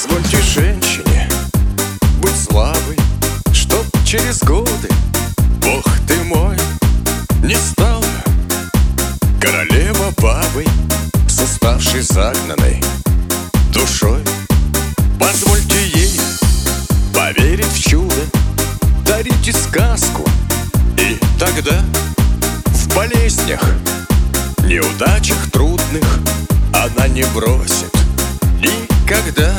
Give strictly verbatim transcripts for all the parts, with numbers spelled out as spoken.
Позвольте женщине быть слабой, чтоб через годы, Бог ты мой, не стала королева бабой с уставшей загнанной душой. Позвольте ей поверить в чудо, дарите сказку, и тогда в болезнях, неудачах трудных она не бросит никогда.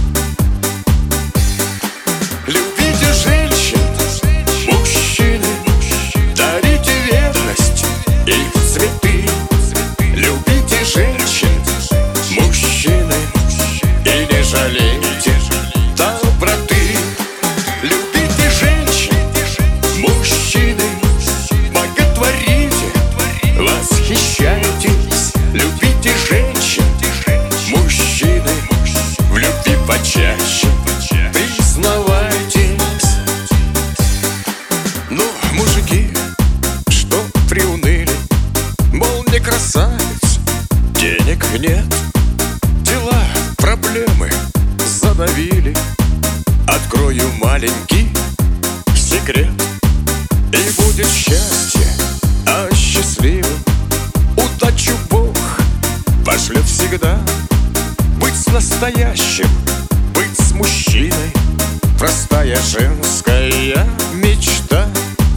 Любите женщин, мужчины, дарите верность и цветы. Любите женщин, мужчины, и не жалейте доброты. Любите женщин, мужчины, боготворите, восхищайтесь. Любите женщин, мужчины, в любви почаще признавайтесь. Но мужики, что приуныли, мол, не красавец, денег нет, дела, проблемы задавили, открою маленький секрет, и будет счастье, а счастливым удачу Бог пошлет всегда. Быть с настоящим, быть с мужчиной, простая женская мечта.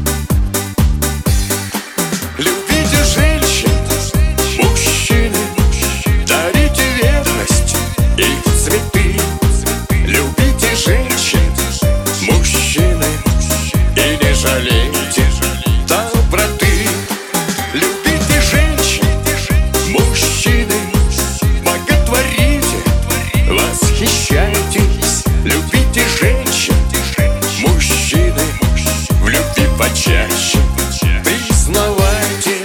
Любите женщин, мужчины, дарите верность и цветы. Любите женщин, мужчины, и не жалейте доброты. Любите женщин, мужчины, боготворите, восхищайтесь. Любите женщин, мужчины, в любви почаще признавайтесь.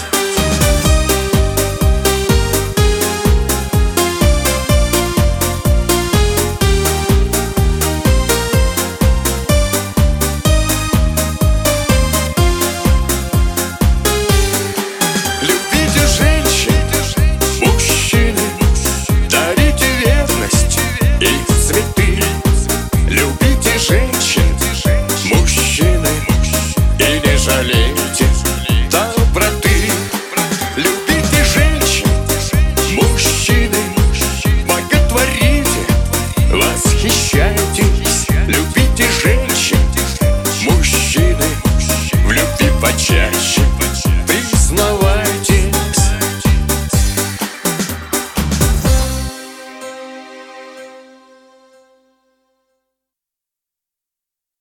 Любите женщин, мужчины, дарите верность и цветы. Любите женщин, мужчины, и не жалейте доброты. Любите женщин, мужчины, боготворите, восхищайтесь.